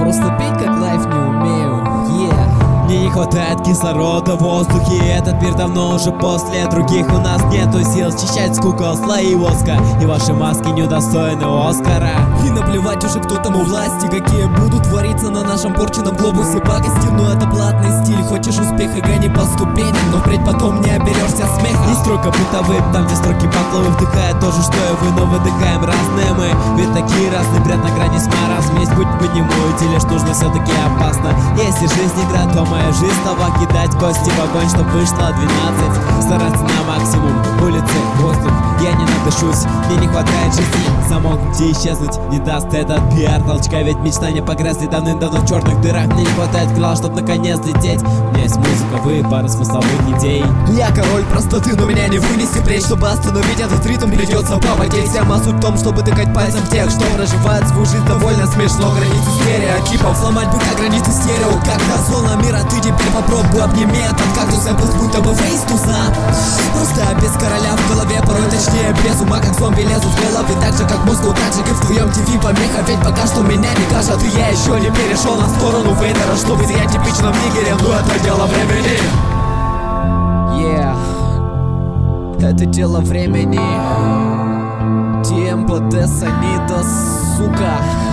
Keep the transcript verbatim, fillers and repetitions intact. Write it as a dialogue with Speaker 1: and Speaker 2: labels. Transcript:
Speaker 1: просто петь как лайф не умею, yeah.
Speaker 2: Мне не хватает кислорода в воздухе. Этот мир давно уже после других. У нас нету сил счищать с кукол слои воска, и ваши маски недостойны Оскара.
Speaker 1: И наплевать уже кто там у власти, какие будут твориться на нашем порченном глобусе пакости. Но это платный стиль, хочешь успеха, гони по ступеням, но впредь потом не оберешься смеха.
Speaker 2: Не стройка бытовым, там где строки батловы вдыхает то же, что и вы, но выдыхаем разные мы. Ведь такие разные, бред на грани с маразм. Есть путь поднимуть, или ж нужно все-таки опасно. Если жизнь игра, то моя жизнь снова кидать кости в огонь, чтоб вышло двенадцать. Стараться на максимум, улицы, воздух, я не надышусь. Мне не хватает жизни, замок где исчезнуть не даст этот пиар толчка. Ведь мечтания погрязли давным-давно в черных дырах. Мне не хватает крыла, чтоб наконец лететь. У меня есть музыка, вы пара смысловых идей.
Speaker 1: Я король простоты, но меня не вынести плеч. Чтобы остановить этот ритм, придется попотеть. Вся суть в том, чтобы тыкать пальцем в тех, что проживает свою жизнь довольно смешно. Границы стереотипов, сломать бы как границы стерео. Когда зона мира, ты теперь попробуй обними этот кактус. Я был будто бы фейс-туза. Просто без короля в голове, порой точнее без ума, как зомби лезут в головы. Так же как мозгу, так же и в твоем ти ви помеха. Ведь пока что меня не кажет, и я еще не перешел на сторону Вейдера. Что быть я типичным нигерем, но это дело времени. Yeah, это дело времени. Tiempo de sonido, сука.